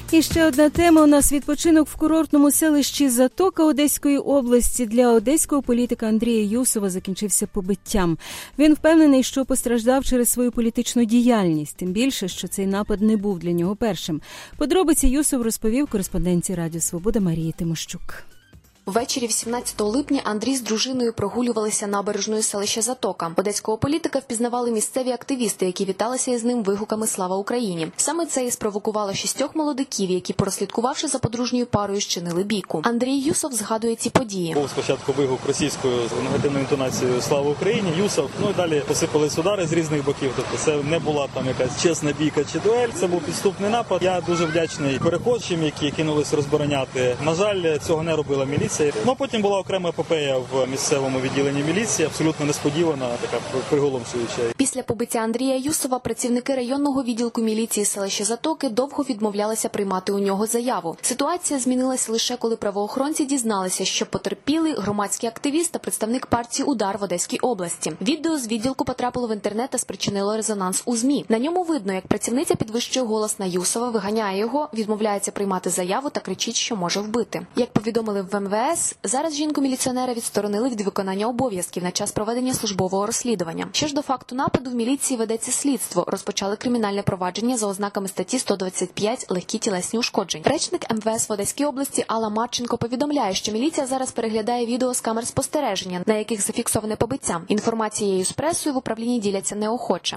І ще одна тема. У нас відпочинок в курортному селищі Затока Одеської області. Для одеського політика Андрія Юсова закінчився побиттям. Він впевнений, що постраждав через свою політичну діяльність. Тим більше, що цей напад не був для нього першим. Подробиці Юсов розповів кореспондентці Радіо Свобода Марії Тимощук. Ввечері 18 липня Андрій з дружиною прогулювалися набережною селища Затока. Одеського політика впізнавали місцеві активісти, які віталися із ним вигуками «Слава Україні». Саме це і спровокувало 6 молодиків, які, прослідкувавши за подружньою парою, щинили бійку. Андрій Юсов згадує ці події. Був спочатку вигук російською з негативною інтонацією «Слава Україні», Юсов, і далі посипались удари з різних боків. Тобто це не була там якась чесна бійка чи дуель, це був підступний напад. Я дуже вдячний перехожим, які кинулись розбороняти. На жаль, цього не робила міліція. Потім була окрема епопея в місцевому відділенні міліції, абсолютно несподівана, така приголомшуюча. Після побиття Андрія Юсова працівники районного відділку міліції селища Затоки довго відмовлялися приймати у нього заяву. Ситуація змінилася лише коли правоохоронці дізналися, що потерпілий громадський активіст та представник партії «Удар» в Одеській області. Відео з відділку потрапило в інтернет та спричинило резонанс у ЗМІ. На ньому видно, як працівниця підвищує голос на Юсова, виганяє його, відмовляється приймати заяву та кричить, що може вбити. Як повідомили в МВС, зараз жінку-міліціонера відсторонили від виконання обов'язків на час проведення службового розслідування. Що ж до факту нападу, в міліції ведеться слідство. Розпочали кримінальне провадження за ознаками статті 125 «Легкі тілесні ушкоджень». Речник МВС в Одеській області Алла Марченко повідомляє, що міліція зараз переглядає відео з камер спостереження, на яких зафіксоване побиття. Інформацією з пресою в управлінні діляться неохоче.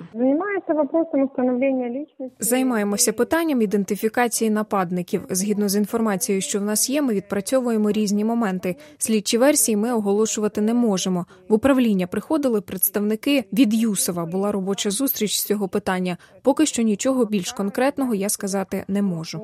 Займаємося питанням ідентифікації нападників. Згідно з інформацією, що в нас є, ми відпрацьовуємо різні моменти. Слідчі версії ми оголошувати не можемо. В управління приходили представники від Юсова. Була робоча зустріч з цього питання. Поки що нічого більш конкретного я сказати не можу.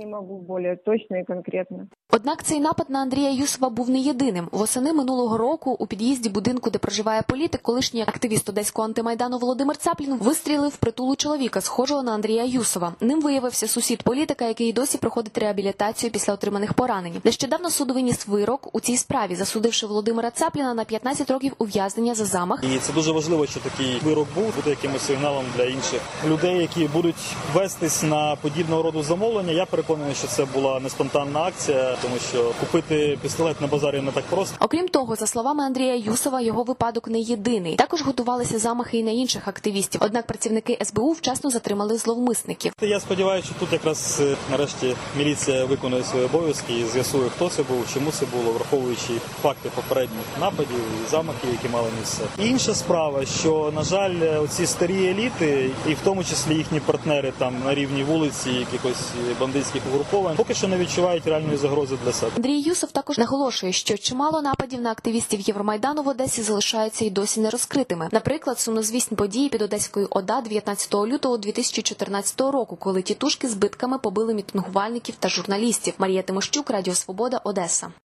Однак цей напад на Андрія Юсова був не єдиним. Восени минулого року у під'їзді будинку, де проживає політик, колишній активіст Одеського антимайдану Володимир Цаплін вистрілив впритул у чоловіка, схожого на Андрія Юсова. Ним виявився сусід політика, який досі проходить реабілітацію після отриманих поранень. Нещодавно суд виніс вирок у цій справі, засудивши Володимира Цапліна на 15 років ув'язнення за замах. І це дуже важливо, що такий вирок буде якимось сигналом для інших людей, які будуть вестись на подібного роду замовлення. Я переконаний, що це була не спонтанна акція, тому що купити пістолет на базарі не так просто. Окрім того, за словами Андрія Юсова, його випадок не єдиний. Також готувалися замахи і на інших активістів. Однак працівники СБУ вчасно затримали зловмисників. Я сподіваюся, що тут якраз нарешті міліція виконує свої обов'язки і з'ясує, хто це був, чому це було, враховуючи факти попередніх нападів і замахів, які мали місце. Інша справа, що, на жаль, оці старі еліти, і в тому числі їхні партнери там на рівні вулиці, якихось бандитських угруповань, поки що не відчувають реальної загрози для себе. Андрій Юсов також наголошує, що чимало нападів на активістів Євромайдану в Одесі залишаються й досі не розкритими. Наприклад, сумнозвісні події під Одеською ОДА 19 лютого 2014 року, коли тітушки з битками побили мітингувальників та журналістів. Марія Тимощук, Радіо Свобода, Одеса.